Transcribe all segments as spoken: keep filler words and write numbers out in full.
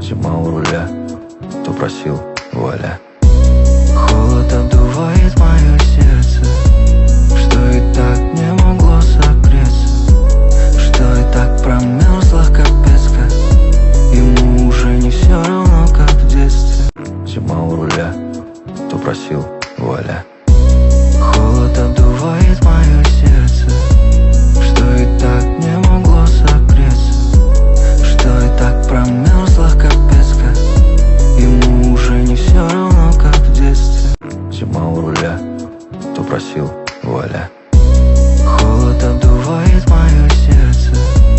Зима у руля, кто просил, вуаля. Холод обдувает мое сердце, что и так не могло согреться, что и так промерзло капец как. Ему уже не все равно, как в детстве. Зима у руля, кто просил, вуаля. Холод обдувает мое сердце, что и так не могло согреться, что и так промерзло капец как. Ему уже не все равно, как в детстве. Зима у руля, кто просил, вуаля. Холод обдувает мое сердце,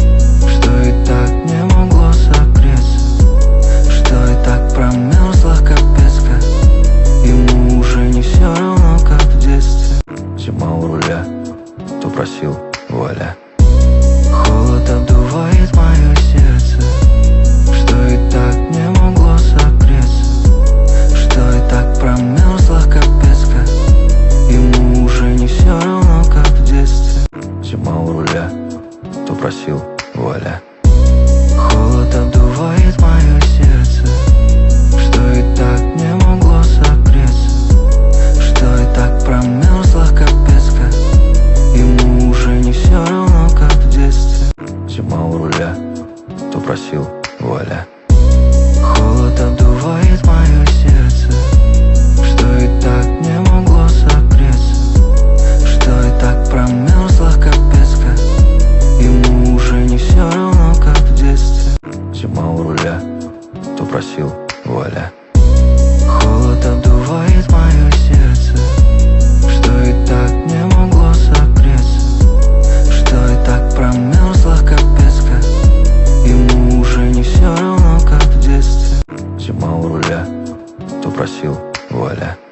что и так не могло согреться, что и так промерзло капец как. Ему уже не все равно, как в детстве. Зима у руля, кто просил, вуаля. Холод обдувает мое сердце, что и так не могло согреться, что и так промерзло капец как. Ему уже не все равно, как в детстве. Зима у руля, кто просил, вуаля. Холод обдувает мое сердце, что и так не могло согреться, что и так промерзло капец как. Ему уже не все равно, как в детстве. Зима у руля, кто просил, вуаля. Холод обдувает мое сердце, что и так не могло согреться, что и так промерзло капец как. Ему уже не все равно, как в детстве. Зима у руля, кто просил, вуаля. Холод обдувает мое сердце, что и так не могло согреться, что и так промерзло капец как. Ему уже не все равно, как в детстве. Зима у руля, кто просил, вуаля.